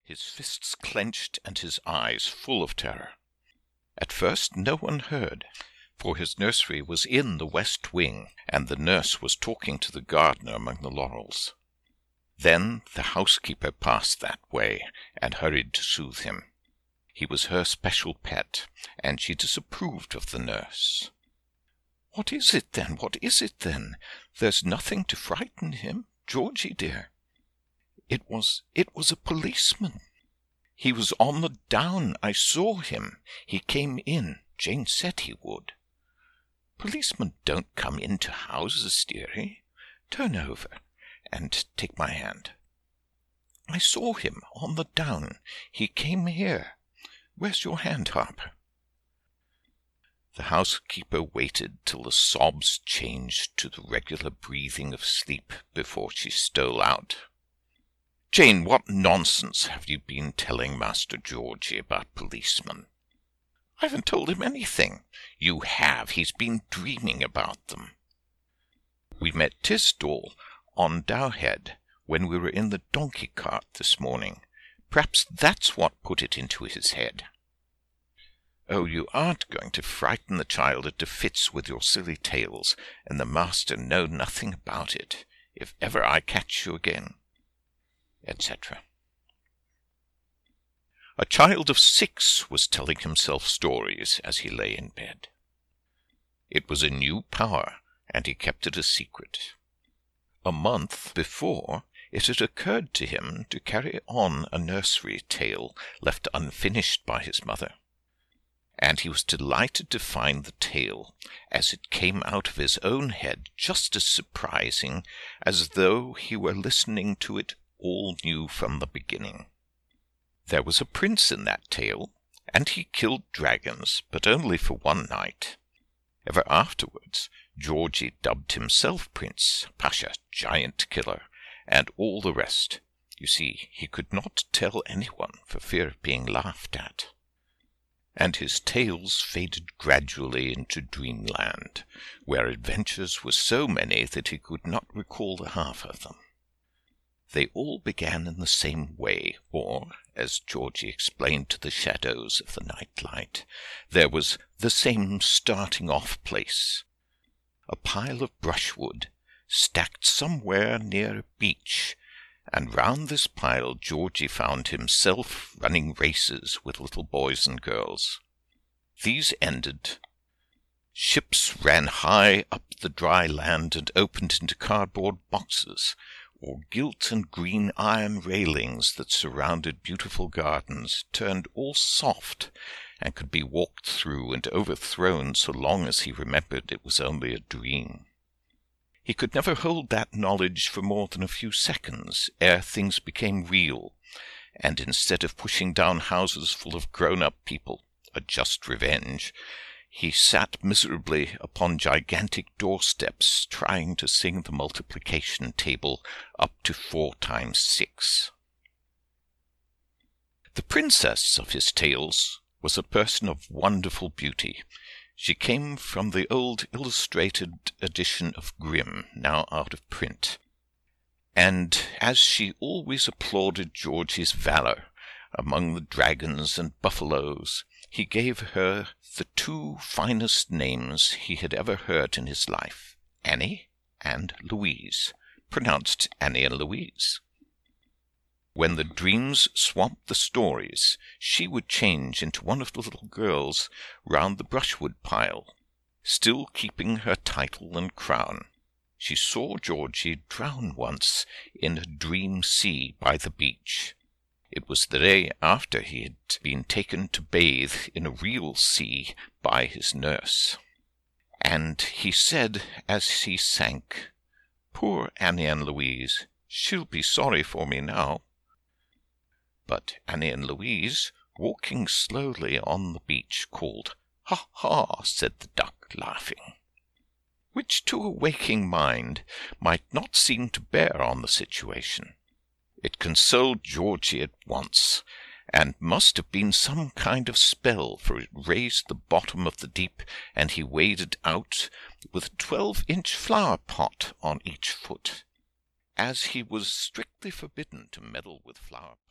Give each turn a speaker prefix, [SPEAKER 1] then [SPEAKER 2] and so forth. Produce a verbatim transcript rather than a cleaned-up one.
[SPEAKER 1] his fists clenched and his eyes full of terror. At first no one heard, for his nursery was in the west wing, and the nurse was talking to the gardener among the laurels. Then the housekeeper passed that way, and hurried to soothe him. He was her special pet, and she disapproved of the nurse. "What is it, then? What is it, then? There's nothing to frighten him, Georgie, dear." It was, it was a policeman. He was on the down. I saw him. He came in. Jane said he would. Policemen don't come into houses, dearie. Turn over, and take my hand. I saw him on the down. He came here. Where's your hand, Harper? The housekeeper waited till the sobs changed to the regular breathing of sleep before she stole out. "Jane, what nonsense have you been telling Master Georgie about policemen?" "I haven't told him anything." "You have. He's been dreaming about them." "We met Tisdall on Dowhead when we were in the donkey cart this morning. Perhaps that's what put it into his head." "Oh, you aren't going to frighten the child into fits with your silly tales, and the master know nothing about it, if ever I catch you again," et cetera. A child of six was telling himself stories as he lay in bed. It was a new power, and he kept it a secret. A month before, it had occurred to him to carry on a nursery tale left unfinished by his mother, and he was delighted to find the tale, as it came out of his own head, just as surprising as though he were listening to it all new from the beginning. There was a prince in that tale, and he killed dragons, but only for one night. Ever afterwards, Georgie dubbed himself Prince, Pasha, Giant Killer, and all the rest. You see, he could not tell anyone for fear of being laughed at. And his tales faded gradually into dreamland, where adventures were so many that he could not recall the half of them. They all began in the same way, or, as Georgie explained to the shadows of the night-light, there was the same starting-off place, a pile of brushwood, stacked somewhere near a beach, and round this pile Georgie found himself running races with little boys and girls. These ended. Ships ran high up the dry land and opened into cardboard boxes, or gilt and green iron railings that surrounded beautiful gardens turned all soft and could be walked through and overthrown so long as he remembered it was only a dream. He could never hold that knowledge for more than a few seconds ere things became real, and instead of pushing down houses full of grown-up people, a just revenge, he sat miserably upon gigantic doorsteps trying to sing the multiplication table up to four times six. The princess of his tales was a person of wonderful beauty. She came from the old illustrated edition of Grimm, now out of print, and as she always applauded Georgie's valour among the dragons and buffaloes, he gave her the two finest names he had ever heard in his life, Annie and Louise, pronounced Annie and Louise. When the dreams swamped the stories, she would change into one of the little girls round the brushwood pile, still keeping her title and crown. She saw Georgie drown once in a dream sea by the beach. It was the day after he had been taken to bathe in a real sea by his nurse. And he said as he sank, "Poor Annie and Louise, she'll be sorry for me now." But Annie and Louise, walking slowly on the beach, called, "Ha, ha," said the duck, laughing, which to a waking mind might not seem to bear on the situation. It consoled Georgie at once, and must have been some kind of spell, for it raised the bottom of the deep, and he waded out with a twelve-inch flower-pot on each foot, as he was strictly forbidden to meddle with flower